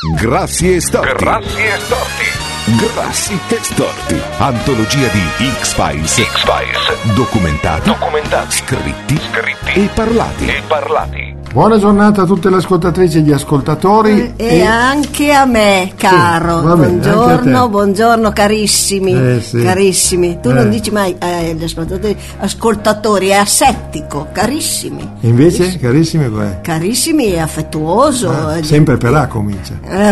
Grassi e Storti. Grassi e Storti. Grassi e Storti. Antologia di X-Files. Documentati. Scritti. E parlati. Buona giornata a tutte le ascoltatrici e gli ascoltatori. E anche a me, caro. Sì, va bene, buongiorno carissimi. Sì. Carissimi. Tu non dici mai agli ascoltatori, è asettico, carissimi. E invece, carissimi, qual è? Carissimi è affettuoso. Sempre per A comincia.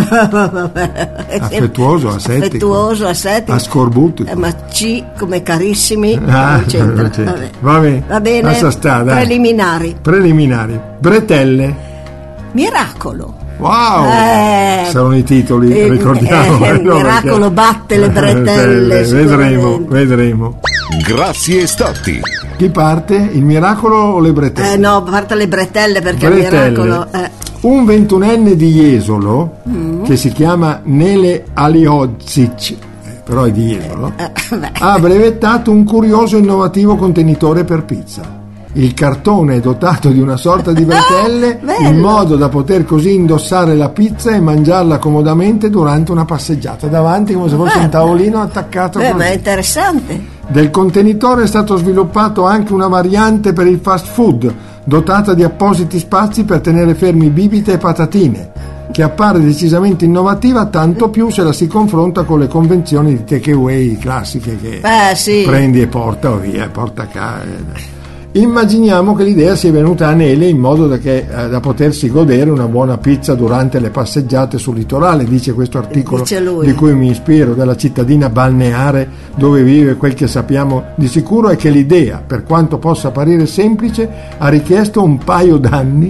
Affettuoso, asetico. Ascorbuto. Ma C come carissimi, eccetera. Va bene. Lascia stare, dai. Preliminari. Bretelle. Miracolo. Wow! Saranno i titoli, ricordiamo. Miracolo batte le bretelle. Vedremo. Grassi e Storti. Chi parte? Il miracolo o le bretelle? No, parte le bretelle perché Bretelle. il miracolo. Un 21enne di Jesolo che si chiama Nele Aliozic, però è di Jesolo, ha brevettato un curioso e innovativo contenitore per pizza. Il cartone è dotato di una sorta di bretelle in modo da poter così indossare la pizza e mangiarla comodamente durante una passeggiata davanti, come se fosse un tavolino attaccato. Ma è interessante. Del contenitore è stato sviluppato anche una variante per il fast food dotata di appositi spazi per tenere fermi bibite e patatine, che appare decisamente innovativa, tanto più se la si confronta con le convenzioni di takeaway classiche che prendi e porta via, porta a casa. Immaginiamo che l'idea sia venuta a Nele in modo da potersi godere una buona pizza durante le passeggiate sul litorale, dice questo articolo di cui mi ispiro, della cittadina balneare dove vive. Quel che sappiamo di sicuro è che l'idea, per quanto possa apparire semplice, ha richiesto un paio d'anni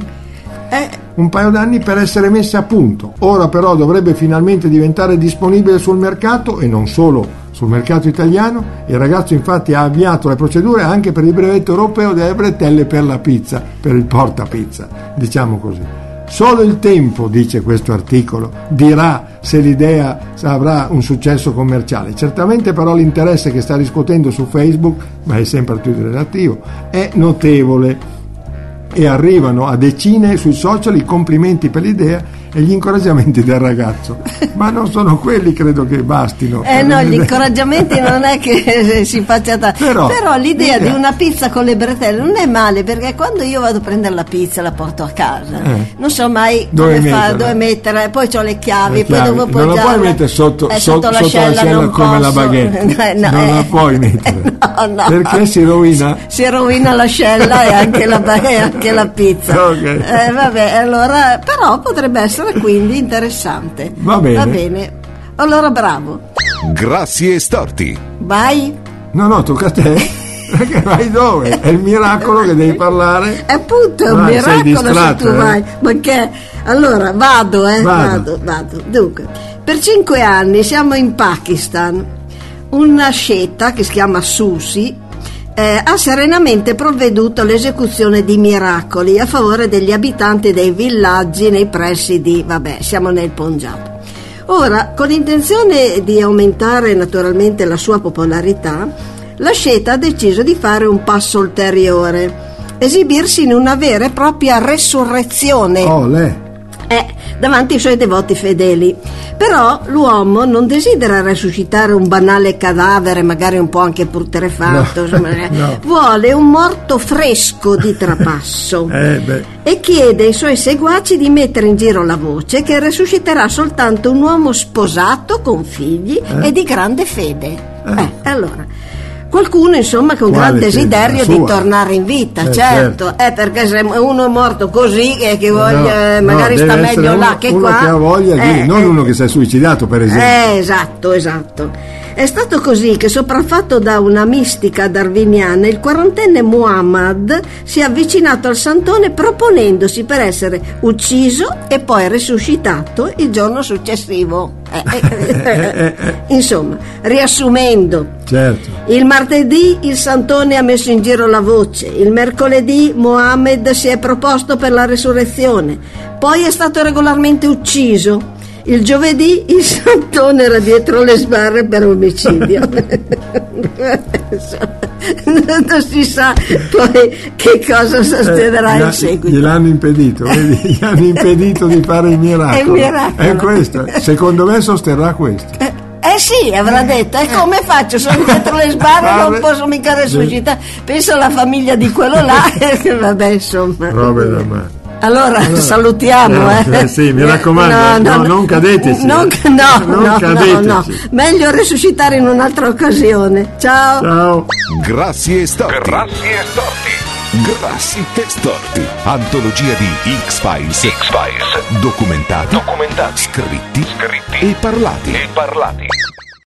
per essere messa a punto. Ora però dovrebbe finalmente diventare disponibile sul mercato, e non solo sul mercato italiano. Il ragazzo infatti ha avviato le procedure anche per il brevetto europeo delle bretelle per la pizza, per il portapizza, diciamo così. Solo il tempo, dice questo articolo, dirà se l'idea avrà un successo commerciale. Certamente però l'interesse che sta riscuotendo su Facebook, ma è sempre più relativo, è notevole, e arrivano a decine sui social i complimenti per l'idea e gli incoraggiamenti del ragazzo, ma non sono quelli, credo che bastino. No, gli incoraggiamenti non è che si faccia però l'idea di una pizza con le bretelle non è male, perché quando io vado a prendere la pizza la porto a casa, non so mai dove mettere, poi ho le chiavi, poi devo appoggiarla. Non la puoi mettere sotto l'ascella come la baguette, non la puoi mettere, perché si rovina l'ascella e anche la pizza. Okay. Allora però potrebbe essere quindi interessante. Va bene. Allora bravo. Grassi e Storti. Vai. No, tocca a te. Perché vai dove? È il miracolo che devi parlare. Appunto, è un miracolo se tu vai. Ma che? Allora vado. Dunque, per 5 anni siamo in Pakistan. Una sceta che si chiama Susi ha serenamente provveduto all'esecuzione di miracoli a favore degli abitanti dei villaggi nei pressi di, siamo nel Punjab. Ora, con l'intenzione di aumentare naturalmente la sua popolarità, la sceta ha deciso di fare un passo ulteriore, esibirsi in una vera e propria resurrezione. Davanti ai suoi devoti fedeli. Però l'uomo non desidera resuscitare un banale cadavere, magari un po' anche putrefatto, vuole un morto fresco di trapasso e chiede ai suoi seguaci di mettere in giro la voce che resusciterà soltanto un uomo sposato con figli e di grande fede. Allora qualcuno insomma con gran desiderio di tornare in vita, certo. Perché se uno è morto così che voglia, magari sta meglio là che uno qua, che ha voglia non uno che si è suicidato, per esempio. Esatto. È stato così che, sopraffatto da una mistica darwiniana, il 40enne Muhammad si è avvicinato al santone proponendosi per essere ucciso e poi risuscitato il giorno successivo. Insomma, riassumendo, certo. Il martedì il santone ha messo in giro la voce, il mercoledì Mohammed si è proposto per la resurrezione, poi è stato regolarmente ucciso. Il giovedì il santone era dietro le sbarre per omicidio. Non si sa poi che cosa succederà in seguito. Gliel'hanno impedito, vedi? Gli hanno impedito di fare il miracolo. È un miracolo. È questo, secondo me sosterrà questo. Sì, avrà detto, e come faccio? Sono dietro le sbarre, non posso mica resuscitare. Penso alla famiglia di quello là, vabbè, insomma. Robe da mare. Allora salutiamo. Sì, mi raccomando, non cadeteci. Non cadeteci. No. Meglio resuscitare in un'altra occasione. Ciao. Grassi e storti. Grassi e storti. Grassi e storti. Antologia di X-Files. Documentati. Scritti e parlati.